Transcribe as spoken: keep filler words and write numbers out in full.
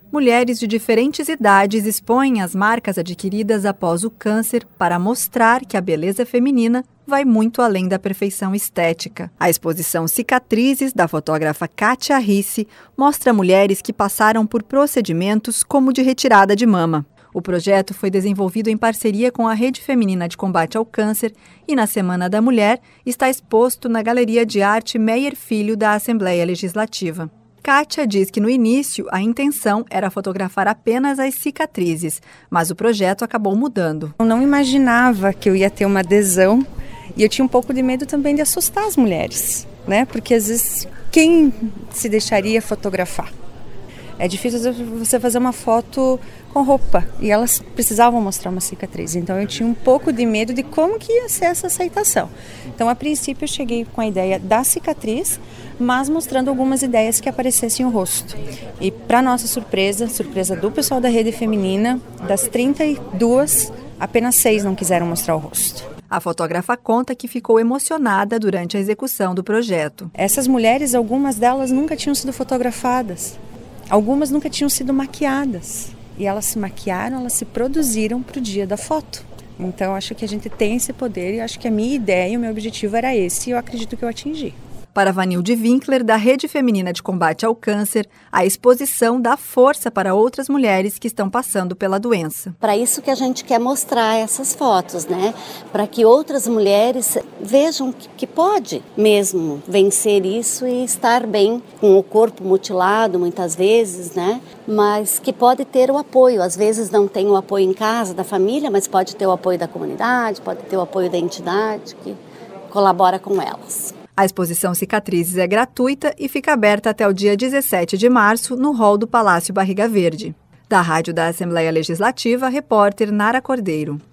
Mulheres de diferentes idades expõem as marcas adquiridas após o câncer para mostrar que a beleza feminina vai muito além da perfeição estética. A exposição Cicatrizes, da fotógrafa Kátia Risse, mostra mulheres que passaram por procedimentos como de retirada de mama. O projeto foi desenvolvido em parceria com a Rede Feminina de Combate ao Câncer e, na Semana da Mulher, está exposto na Galeria de Arte Meyer Filho da Assembleia Legislativa. Kátia diz que no início a intenção era fotografar apenas as cicatrizes, mas o projeto acabou mudando. Eu não imaginava que eu ia ter uma adesão e eu tinha um pouco de medo também de assustar as mulheres, né? Porque às vezes quem se deixaria fotografar? É difícil você fazer uma foto com roupa e elas precisavam mostrar uma cicatriz. Então eu tinha um pouco de medo de como que ia ser essa aceitação. Então a princípio eu cheguei com a ideia da cicatriz, mas mostrando algumas ideias que aparecessem o rosto. E para nossa surpresa, surpresa do pessoal da Rede Feminina, das trinta e duas, apenas seis não quiseram mostrar o rosto. A fotógrafa conta que ficou emocionada durante a execução do projeto. Essas mulheres, algumas delas nunca tinham sido fotografadas. Algumas nunca tinham sido maquiadas. E elas se maquiaram, elas se produziram para o dia da foto. Então, acho que a gente tem esse poder e acho que a minha ideia e o meu objetivo era esse e eu acredito que eu atingi. Para Vanilde Winkler, da Rede Feminina de Combate ao Câncer, a exposição dá força para outras mulheres que estão passando pela doença. Para isso que a gente quer mostrar essas fotos, né? Para que outras mulheres vejam que pode mesmo vencer isso e estar bem com o corpo mutilado muitas vezes, né? Mas que pode ter o apoio. Às vezes não tem o apoio em casa da família, mas pode ter o apoio da comunidade, pode ter o apoio da entidade que colabora com elas. A exposição Cicatrizes é gratuita e fica aberta até o dia dezessete de março no hall do Palácio Barriga Verde. Da Rádio da Assembleia Legislativa, repórter Nara Cordeiro.